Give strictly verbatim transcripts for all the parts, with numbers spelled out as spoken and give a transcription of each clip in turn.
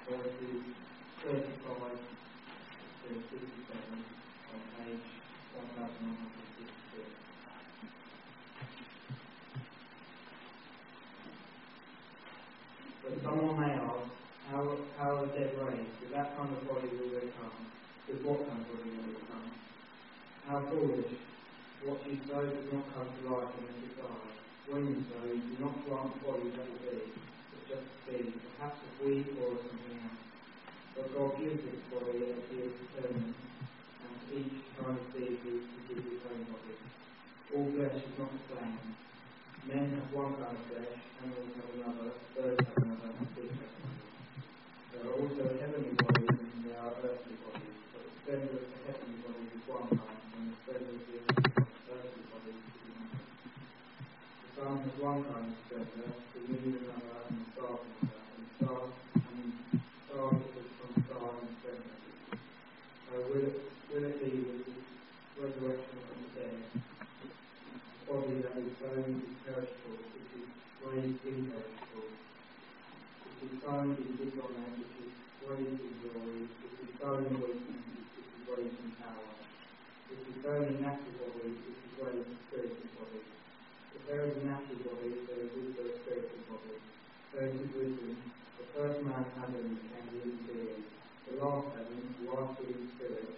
verses thirty-five to fifty-seven on page one thousand one hundred fifty-six. But someone may ask, how, how are the dead raised? With that kind of body will they come? With what kind of body will they come? How foolish! What you sow does not come to life unless it dies. When you sow, you do not plant a body that will be, but just a seed, perhaps a wheat or something else. But God gives this body as He has determined, and each kind of seed is to give His own body. All flesh is not the same. Men have one kind of flesh, animals have another, birds have another, and fish have another. There are also heavenly bodies and there are earthly bodies, but the splendour of the heavenly bodies is one kind, and the splendour of the earthly bodies is another. The sun has one kind of splendour, the moon another, and the stars another, and the stars and stars differ from star and splendour. So will it, will it be with the resurrection from the dead? The body that is sown is perishable, which is raised imperishable. Which is sown in dishonour, which is raised in glory, which is sown in weakness, which is raised in power. Which is sown in natural body, which is raised in spiritual body. If there is a natural body, there is also a spiritual body. So it is written, the first man Adam became a living being. The last Adam, who after the spirit,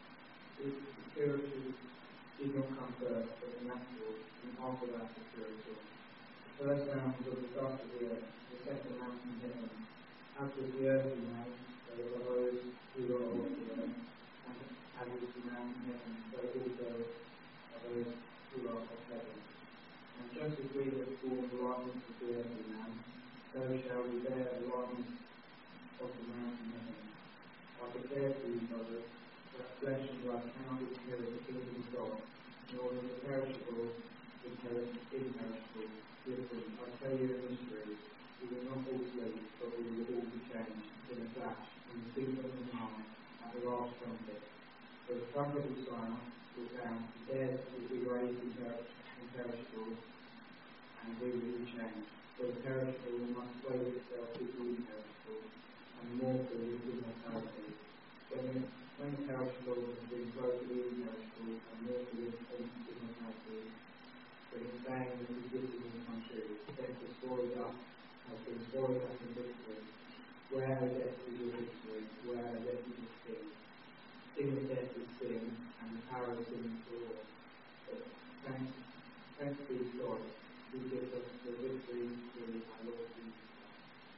is the spiritual did not come first, but the natural, and after that the spiritual. The first man was of the dust of the earth, the second man from heaven. As was the earthly man, so are those who are of the earth, and as is the man from heaven, so also are those who are of heaven. And just as we have borne the likeness of the earthly man, so shall we bear the likeness of the man from heaven. I declare to you, brothers, that flesh and blood cannot inherit the kingdom of God, nor does the perishable inherit the imperishable. Listen, I tell you a mystery. We will not all sleep, but we will all be changed in a flash, in the twinkling of an eye, at the last trumpet. For the trumpet will sound, will sound, the dead will be raised imperishable, and we will be changed. For the perishable must clothe itself with the imperishable, and the mortal with immortality. When the, when the perishable has been clothed with the imperishable, and mortal with immortality, then the saying that is written in the country, death is swallowed up, has been swallowed up in victory. Where, O death, is your victory? Where, O death, is your sting? Sting of death is sin, and the power of sin is the law. But thanks, thanks be to God, who gives us the victory through our Lord Jesus Christ.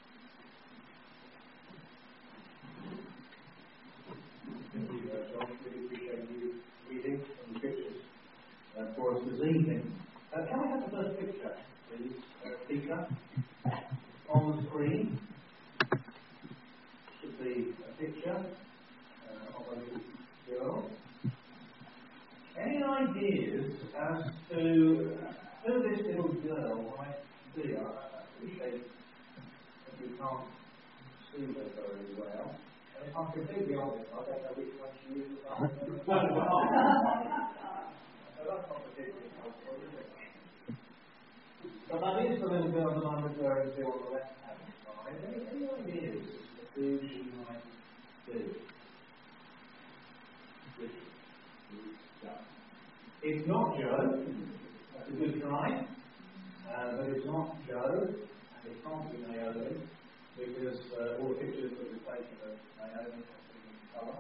Thank you, uh, John. Really appreciate you reading from the scriptures uh, for us this evening. Uh, can we have the first picture, please, uh, Peter, on the screen? Should be a picture uh, of a little girl. Any ideas as to who this little girl might be? I appreciate that you can't see her very well. And if I'm completely honest, I don't know which one she is. So that's not particularly helpful, is it? But that is the little girl that I'm referring to on the left-hand side. Any, any ideas of who she might be? It's not Joe. That's a good try. Uh, but it's not Joe, and it can't be Naomi, because uh, all the pictures that we've taken of Naomi have been in colour.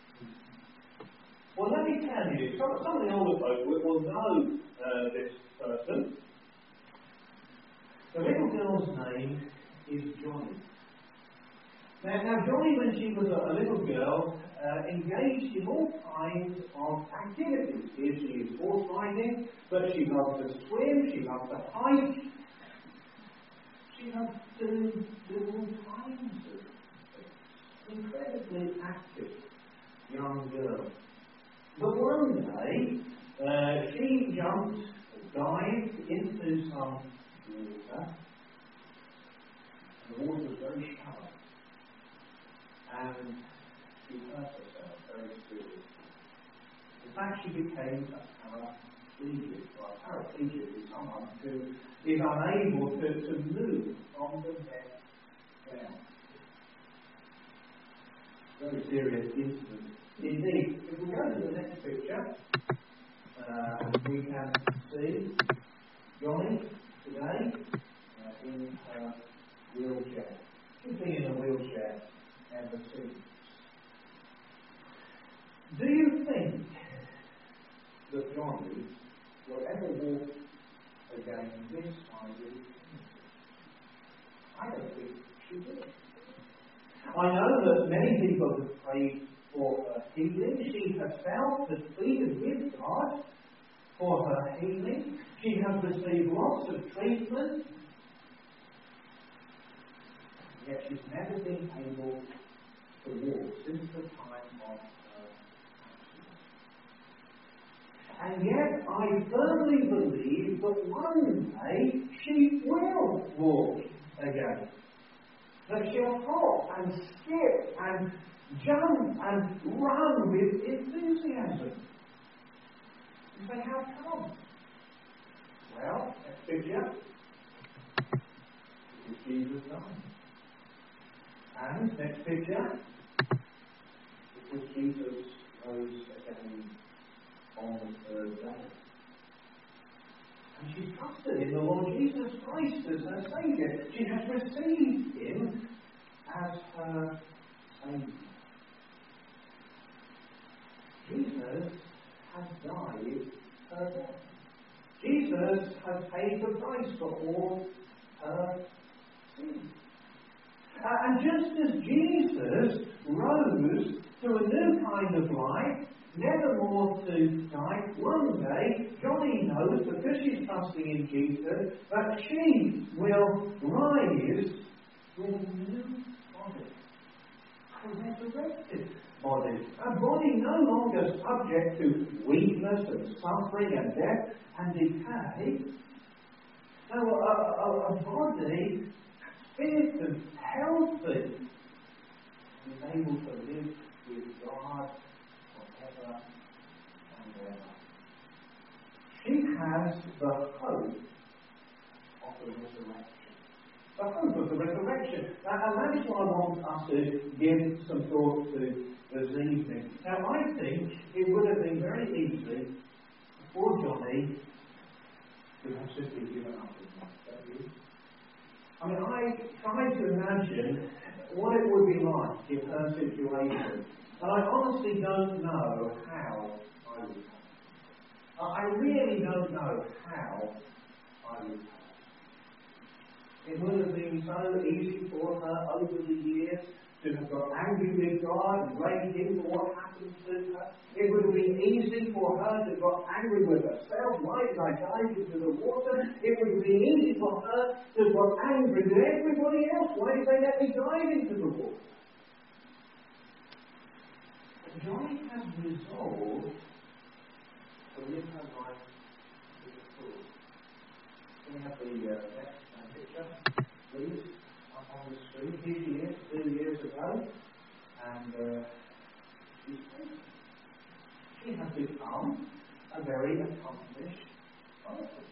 Well, let me tell you, some, some of the older folk will, will know uh, this person. The little girl's name is Johnny. Now, now Johnny, when she was a, a little girl, uh, engaged in all kinds of activities. Here she is horse riding, but she loves to swim, she loves to hike, she loves to do all kinds of things. Incredibly active young girl. But one day, uh, she jumped, dived into some water, and the water was very shallow. And she hurt herself very seriously. In fact, she became a paraplegic. Well, a paraplegic is someone who is unable to, to move from the neck down. very serious incident. Indeed, if we go to the next picture, uh, we can see Johnny today uh, in her wheelchair. She's been in a wheelchair ever since. Do you think that Johnny will ever walk again this side of the community? I don't think she will. I know that many people have prayed for her healing. She has felt and pleaded with God for her healing. She has received lots of treatment. Yet she's never been able to walk since the time of her accident. And yet I firmly believe that one day she will walk again. That she'll hop and skip and jump and run with enthusiasm. You say, how come? Well, next picture. This is Jesus dying. And next picture. This is Jesus rose again on the third day. And she trusted in the Lord Jesus Christ as her Saviour. She has received Him as her Saviour. Jesus has died her death. Jesus has paid the price for all her sins. Uh, and just as Jesus rose to a new kind of life, never more to die, one day, Johnny knows, because she's trusting in Jesus, that she will rise with a new body. A resurrected body. A body no longer subject to weakness and suffering and death and decay. No, a, a, a body fit and healthy and is able to live with God forever and ever. She has the hope of the resurrection. The hope of the resurrection. Now, and that is what I want us to give some thought to this evening. Now, I think it would have been very easy for Johnny to have simply given up his life, don't you? I mean, I tried to imagine what it would be like in her situation. And I honestly don't know how I would have. I really don't know how I would have. It would have been so easy for her over the years to have got angry with God and blamed Him for what happened to her. It would have been easy for her to have got angry with herself. Why did I dive into the water? It would have been easy for her to have got angry with everybody else. Why did they let me dive into the water? But Johnny has resolved to live her life to the full. Can we have the uh, next picture, please? On the screen. Here she is, two years ago, and uh, she's she has become a very accomplished artist.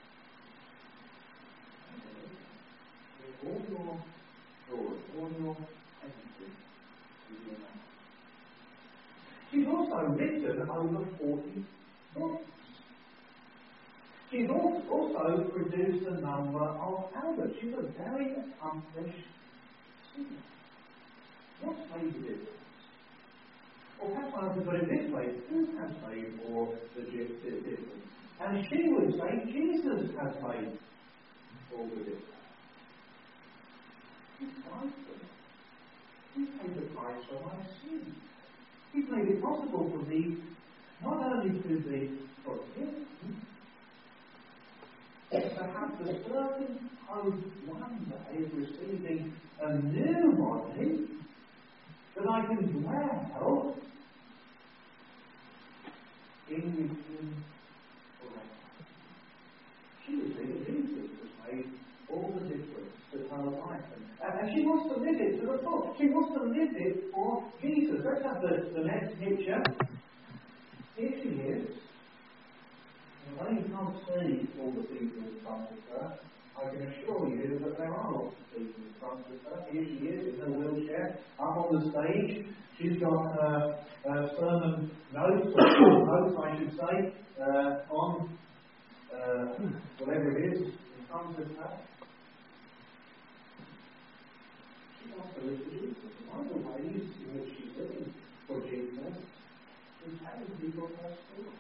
With all your joy, all your energy, with your mouth. She's also written over forty books. She's also produced a number of albums. She's a very accomplished singer. What's made the difference? Or perhaps I have to put it this way, who has made all the difference? And she would say Jesus has made all the difference. He died for me. He paid the price for my sins. He's made it possible for me not only to be forgiven, to have the certain hope one day of receiving a new body that I can dwell in with Him forever. She was saying that Jesus has made all the difference to her life. And, and she wants to live it to the full. She wants to live it for Jesus. Let's have the, the next picture. Here she is. Although you can't see all the people in front of her, I can assure you that there are lots of people in front front of her. Here she is in her wheelchair, up on the stage. She's got her uh, sermon notes, or notes I should say, uh, on uh, whatever it is in front of her. She wants to live for Jesus. One of the ways in which she's living for Jesus is having people her story.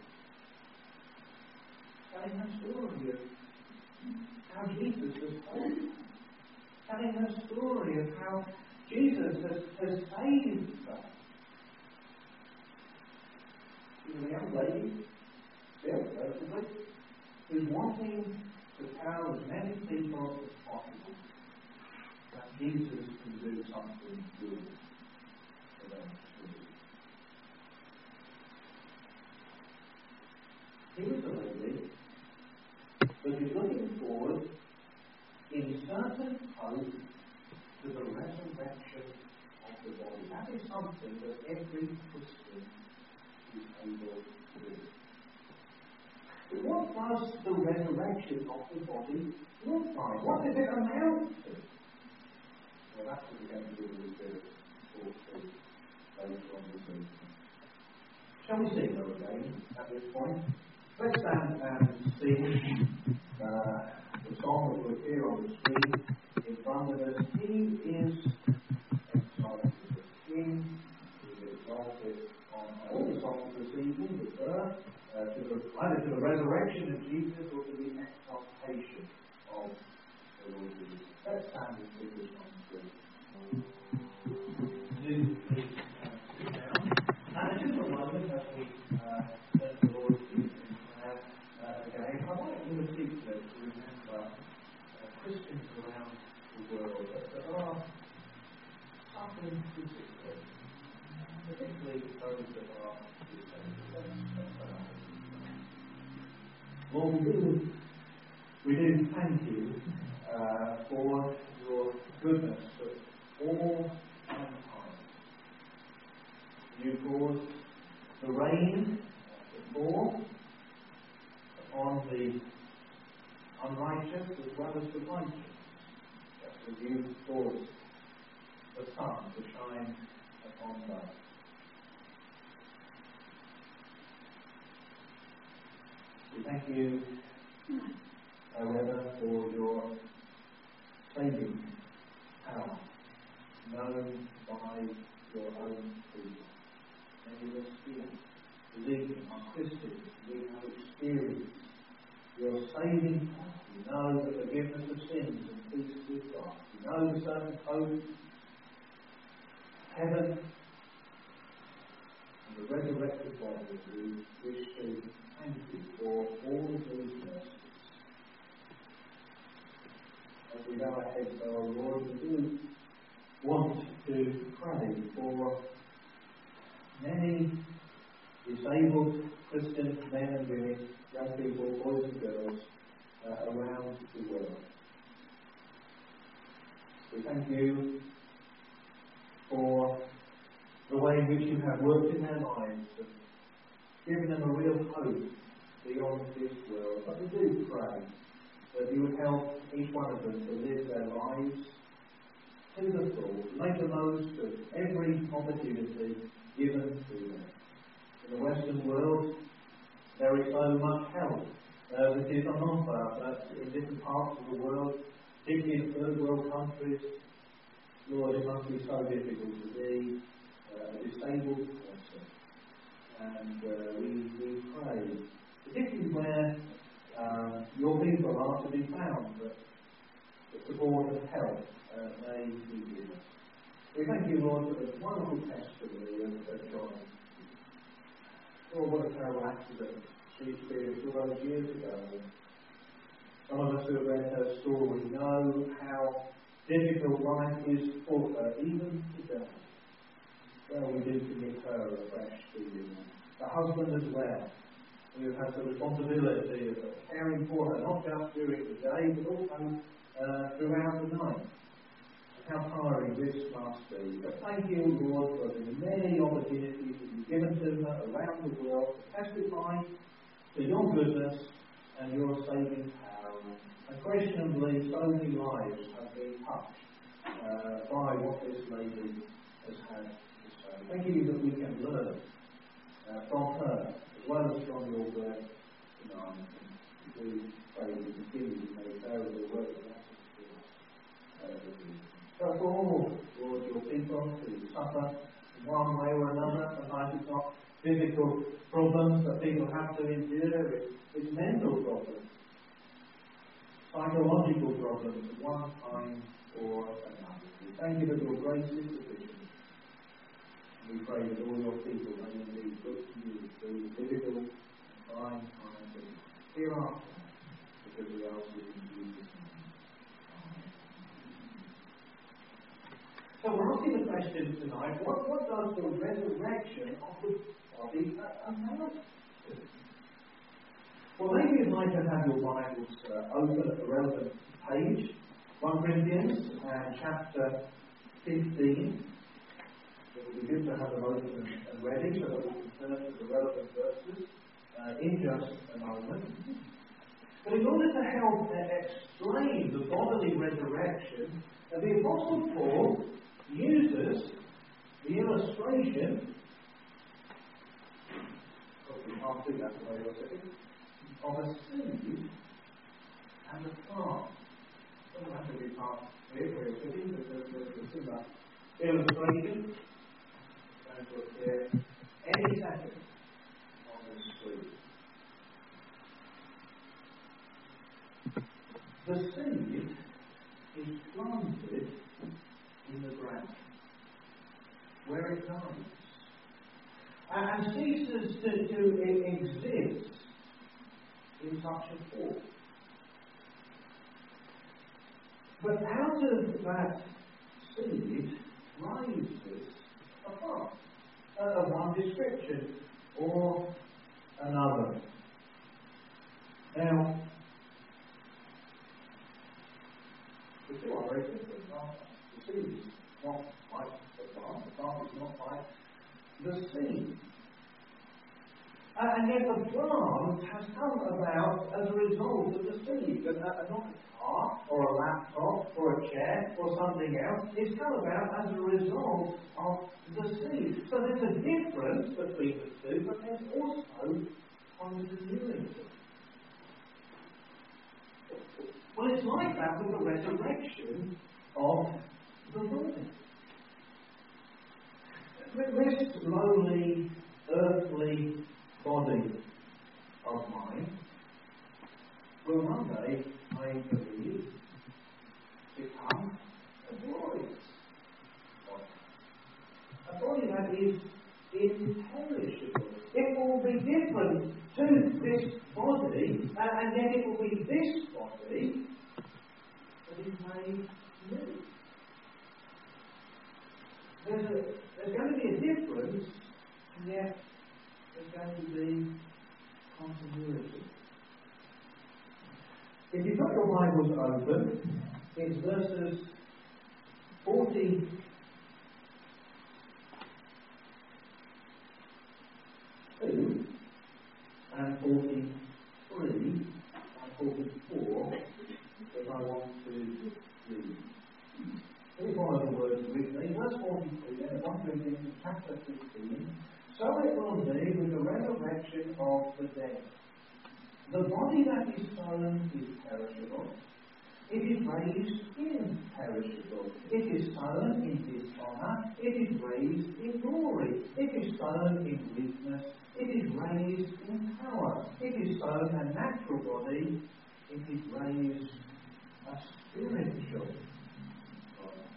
Telling her story of how Jesus has told her. Telling her story of how Jesus has, has saved her. The young lady, still relatively, is wanting to tell as many people as possible that Jesus can do something good for them too. Here's a lady that is looking forward in certain hope to the resurrection of the body. That is something that every Christian is able to do. But what does the resurrection of the body look like? What does it amount to? Well, that's what we're going to do a little bit of talk to later on this evening. Shall we sing though again at this point? Let's stand and sing uh, the song that will appear on the screen in front of us. He is exalted as the King. He is exalted on all the songs this evening, the birth, uh, to the, either to the resurrection of Jesus or to the exaltation of the Lord Jesus. Let's stand and sing this song too. Do please uh, sit down. And just a moment as we uh, let the Lord speak in prayer uh, again, I'd like you to seek to remember uh, Christians around the world that, that are suffering physically, particularly those that are disabled. Lord, we do, we do thank you uh, for your goodness at all time. You caused the rain to fall upon the unrighteous as well as the righteous, just as you caused the sun to shine upon both. We thank you, however, for your saving power, known by your own people. Many of us here, believing, are Christians, we have experienced your saving power. We know the forgiveness of sins and peace with God. We know the certain hope, heaven, and the resurrected body. We wish to thank you for all of those mercies. As we go ahead, though, Lord, we do want to pray for many disabled Christian men and women, young people, boys and girls uh, around the world. We thank you for the way in which you have worked in their lives and given them a real hope beyond this world. But we do pray that you would help each one of them to live their lives to the full, to make the most of every opportunity given to them. In the Western world, there is so much help uh, that is on offer, but in different parts of the world, particularly in third world countries, Lord, it must be so difficult to be uh, a disabled person. And uh, we, we pray, particularly where uh, your people are to be found, that the support and help uh, may be given. We thank you, Lord, for the wonderful testimony of, of John. Lord, what a terrible accident she experienced all those years ago. Some of us who have read her story know how difficult life is for her, even today. Well, we do commit her afresh to you. The husband as well, who has the responsibility of caring for her, not just during the day, but also uh, throughout the night. How tiring this must be. But thank you, Lord, for the many opportunities that you've given to her around the world to testify to your goodness and your saving power. Unquestionably, so many lives have been touched uh, by what this lady has had to say. Thank you that we can learn uh, from her, as well as from your word tonight. And we pray we continue to make bear of the word of us. So for all, Lord, your people who suffer in one way or another, sometimes it's not physical problems that people have to endure, it's, it's mental problems, psychological problems of one kind or another. We thank you that your grace is sufficient. We pray that all your people may indeed look to you through physical and trying times and hereafter, because we ask you in Jesus' name. So we're asking the question tonight, what, what does the resurrection of the body amount to? Well, maybe you'd like to have your Bibles uh, open at the relevant page, First Corinthians and chapter fifteen. It would be good to have them open and ready so that we can turn to the relevant verses uh, in just a moment. But in order to help uh, explain the bodily resurrection, uh, the Apostle Paul uses the illustration, hopefully I'll do that for you a second, of a seed and a plant. It doesn't have to be part here where it's sitting, but there's a similar illustration going to appear any second on the screen. The seed is planted in the ground, where it dies, and ceases to, to exist in such a form. But out of that seed rises a plant of one description or another. Now, the two are very different, aren't they? The seed is not like the plant, the plant is not like the seed. Uh, and yet the plant has come about as a result of the seed, and uh, not a car or a laptop or a chair or something else. It's come about as a result of the seed. So there's a difference between the two, but there's also continuity. Well, it's like that with the resurrection of the body. This lowly, earthly body of mine will one day, I believe, become a glorious body. A body that is imperishable. It will be different to this body, and, and yet it will be this body that is made new. There's, a, there's going to be a difference, and yet there's going to be continuity. If you've got your Bibles open, it's verses forty two and forty-three and forty-four that I want to read. Here's one of the words with me. Verse forty-three, then, First Corinthians chapter fifteen. So it will be with the resurrection of the dead. The body that is sown is perishable. It is raised imperishable. It is sown in dishonour. It is raised in glory. It is sown in weakness. It is raised in power. It is sown a natural body. It is raised a spiritual body.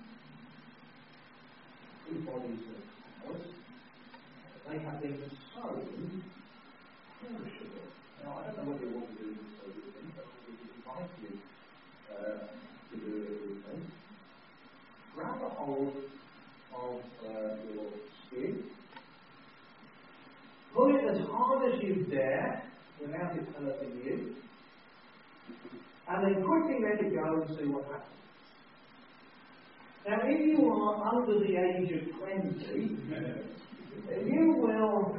Two bodies of ours. They have been sown perishable. Now, I don't know what you want to do with so with them, but we would invite you uh, to do it with me. Grab a hold of uh, your skin, pull it as hard as you dare without it hurting you, and then quickly let it go and see what happens. Now, if you are under the age of twenty, you will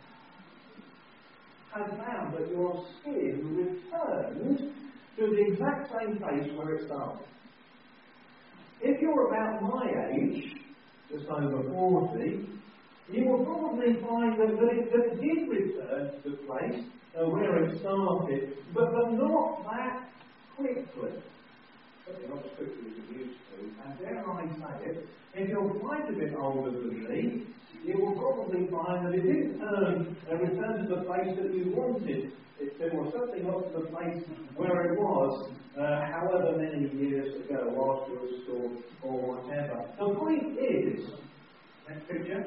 have found that your skin returns to the exact same place where it started. If you're about my age, just over forty, you will probably find that, that, it, that it did return to the place uh, where it started, but, but not that quickly. Certainly not as quickly as it used to. And dare I say it, if you're quite a bit older than me, you will probably find that it didn't turn, uh, return to the place that you wanted it to, or certainly not to the place where it was, uh, however many years ago, whilst you were at school or whatever. The point is, next picture.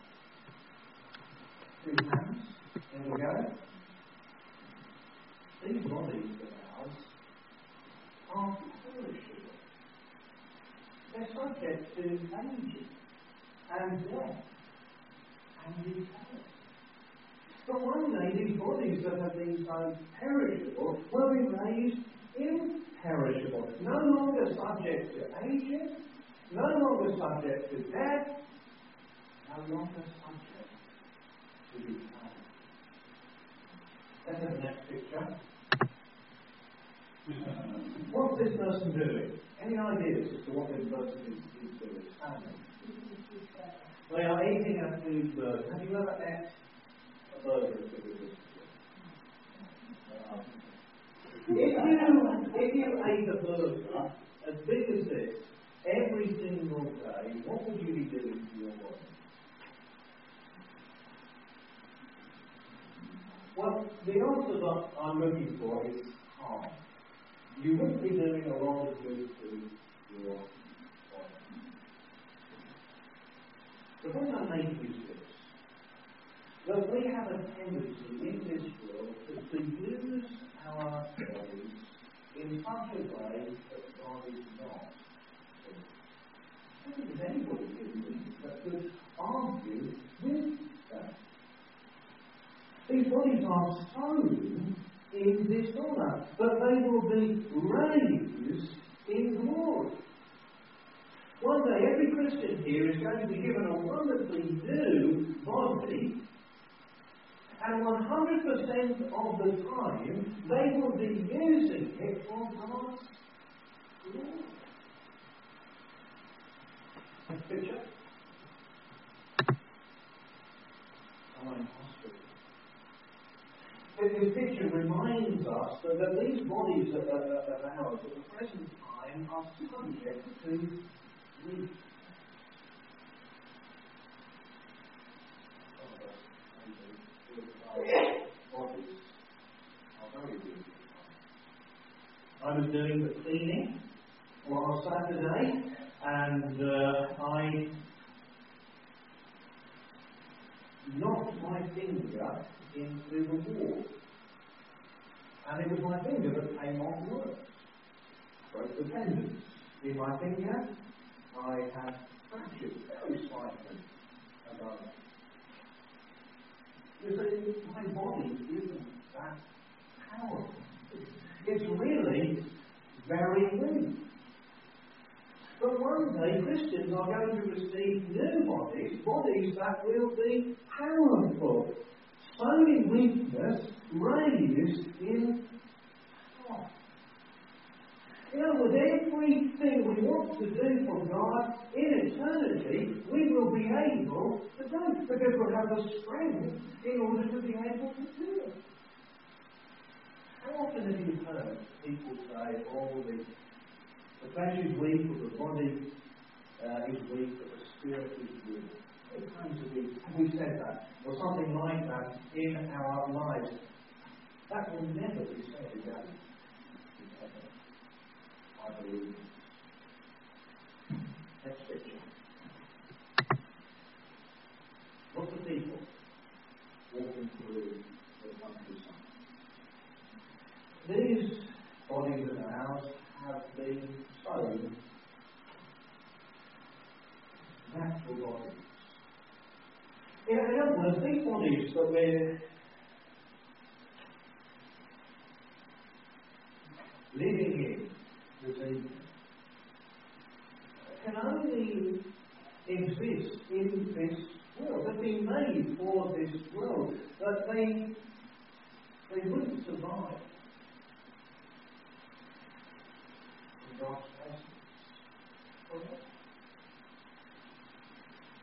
Two hands. There we go. These bodies of ours are perishable. They're subject to aging and death and decay. But one day these bodies that have been so perishable will be raised imperishable, no longer subject to aging, no longer subject to death, no longer subject to decay. Let's have the next picture. What's this person doing? Any ideas as to what this person is, is doing? They are eating a food burger. Have you ever ate a burger as big as this? If you, if you ate a burger as big as this every single day, what would you be doing to your body? Well, the answer that I'm looking for is harm. You wouldn't be doing a lot of good to your body. The point I'm making is this, that we have a tendency in this world to use our bodies in such a way that God is not. I don't think there's anybody in me that could argue with that. These bodies are sown in dishonour, but they will be raised in glory. One day, every Christian here is going to be given a wonderfully new body, and one hundred percent of the time, they will be using it for God's glory. Next picture. I'm in hospital. This picture reminds us that, that these bodies of, of, of ours at the present time are subject to weakness. Bodies are very weak. I was doing the cleaning on Saturday, and uh, I knocked my finger into the wall. And it was my finger that came off work. Broke the tendons in my finger. I had fractured very slightly above. You see, my body isn't that powerful. It's really very weak. But one day Christians are going to receive new bodies, bodies that will be powerful. Sown in weakness, raised in power. In other words, everything we want to do for God in eternity, we will be able to do, because we'll have the strength in order to be able to do it. How often have you heard people say, oh, the, the flesh is weak, or the body uh, is weak, but the spirit is weak? It comes to be, have we said that, or something like that in our lives? That will never be said again. I believe. Next picture. Lots of people walking through the countryside. These bodies of ours have been sown natural bodies. In other words, these bodies that we're living in this evening can only exist in this world. They've been made for this world, but they they wouldn't survive in God's presence.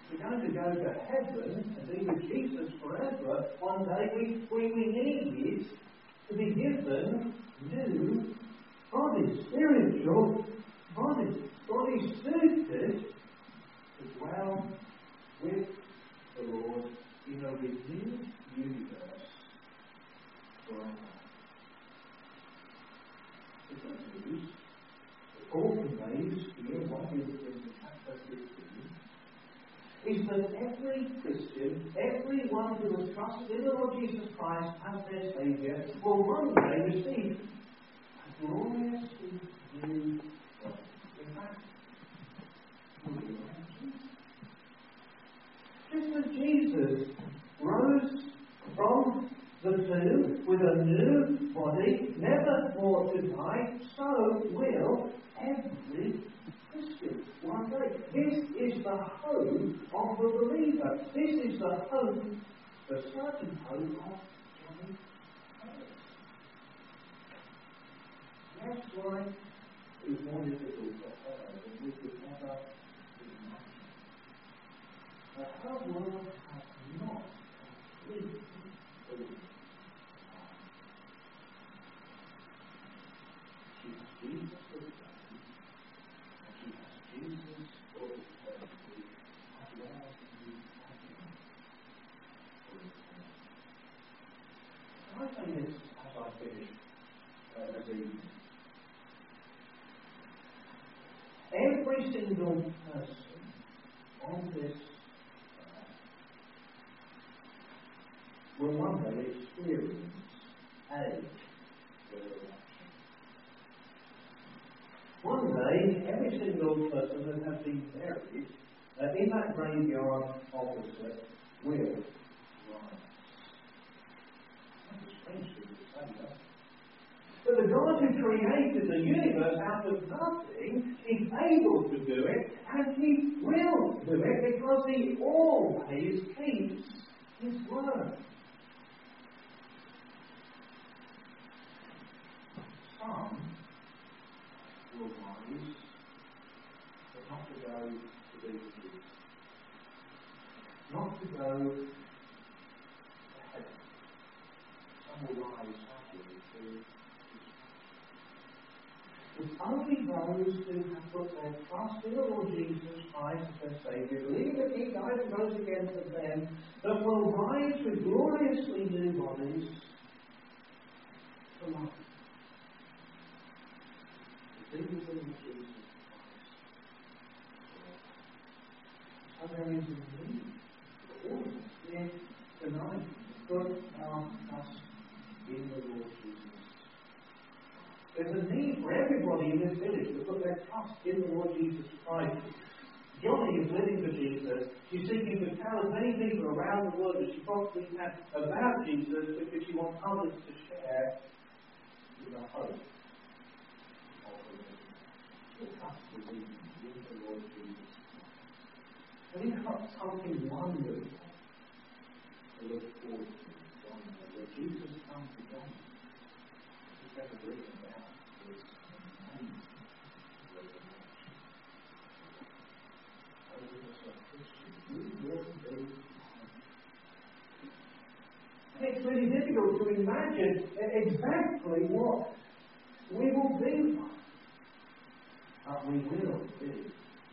we're going to go to heaven and be with Jesus forever, one day we, we, we need to be given new bodies, spiritual bodies, bodies suited to dwell with the Lord in a renewed universe forever. The good news that Paul conveys here, one in chapter fifteen, is that every Christian, everyone who has trusted in the Lord Jesus Christ as their Saviour, will one day receive a glorious new body. In fact, will you like Jesus? Just as Jesus rose from the tomb with a new body, never more to die, so will every Christian one day. This is the hope of the believer. This is the hope, the certain hope of Johnny Harris. Yes, life is more difficult for her than we could ever imagine. But her world has not completely fallen. She has Jesus for the day, and she has Jesus for eternity, as well as the happiness for eternity. Can I say this as I finish uh, this evening? Every single person on this earth will one day experience a resurrection. One day, every single person that has been buried uh, in that graveyard opposite will rise. That's a strange thing to say, though. But the God who created the universe out of nothing is able to do it, and He will do it because He always keeps His word. Some will rise, but not to go to be with Jesus. Not to go to heaven. Some will rise happily to It's only those who have put their trust in the Lord Jesus Christ as their Saviour, believing that He died and rose again for them, that will rise with gloriously new bodies to life. The thing is in Jesus Christ. So there is a need for all of us here tonight to put our trust in the Lord Jesus. There's a need for everybody in this village to put their trust in the Lord Jesus Christ. Johnny is living for Jesus. She's seeking to tell as many people around the world as she possibly can about Jesus because she wants others to share in the hope of the Lord. The trust in the Lord Jesus Christ. And it's not something wonderful to look forward to one day. When Jesus comes to Johnny, he's going to bring him down. It's really difficult to imagine exactly what we will be like. But we will be.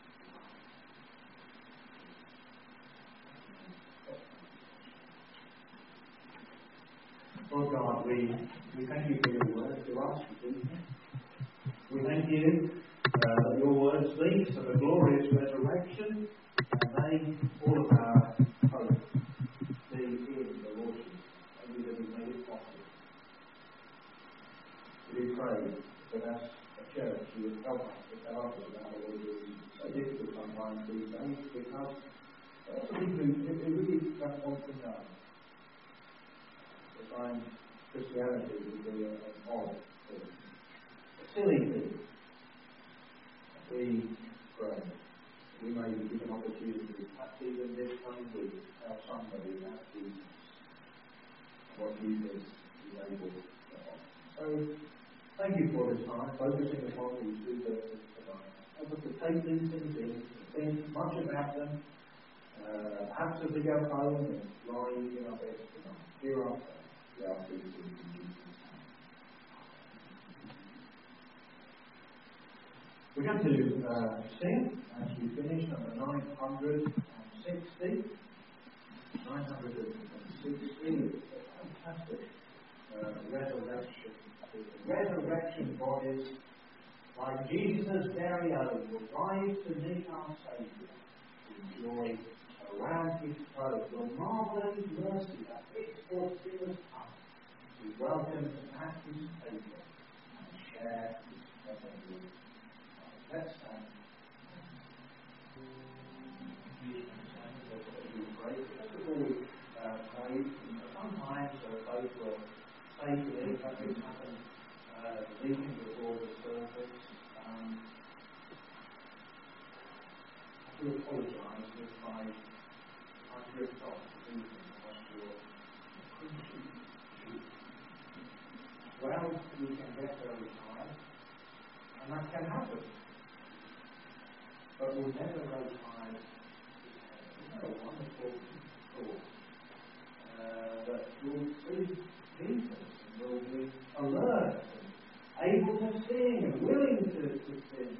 Lord God, we, we thank you for your word to us. We thank you uh, that your word speaks of a glorious resurrection, and may all of our hope be in the Lord Jesus. Thank you that you made it possible. We pray that as a church you would help us to tell others about the Lord Jesus. It's so difficult sometimes these days because there are people who really don't want to know. They find Christianity to be an odd thing, a silly thing. We pray we may be given opportunity, perhaps even this coming week, to tell somebody about Jesus, what Jesus is able to offer. So, thank you for this time, focusing upon these two verses tonight. Help us to take these things in, to think much about them, uh, Uh, perhaps as we go home and lie in our beds tonight, hear our prayer. We ask these things in Jesus' name. We're going to uh, sing as we finish number nine hundred sixty. nine hundred sixty is a fantastic uh, resurrection. The resurrection bodies, like Jesus' very own, will rise to meet our Saviour, to enjoy around his throne. Will marvel at his mercy that its fulfillers come to welcome him at his table and share his heavenly life. Let's stand. First of all, we uh, pray. Sometimes uh, both will say to me, that things happen uh, leaving before the service. Um, I do apologise if I, I drift off the evening whilst you're preaching. Well, you can get very tired, and that can happen. But we'll never go tired. Isn't that a wonderful thought? Uh, that we'll see Jesus and we'll be alert and able to sing and willing to, to sing.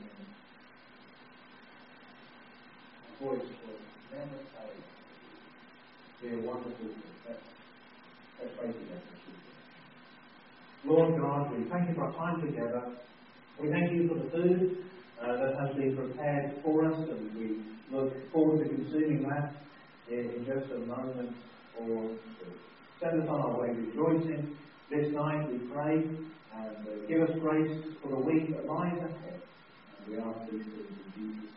Our voice will never fail. Be a wonderful thing. Let's, let's pray together. Lord God, we thank you for our time together. We thank you for the food uh, that has been prepared for us, and we look forward to consuming that in, in just a moment or two. Send us on our way rejoicing this night, we pray, and uh, give us grace for the week that lies ahead. And we ask these things in Jesus' name.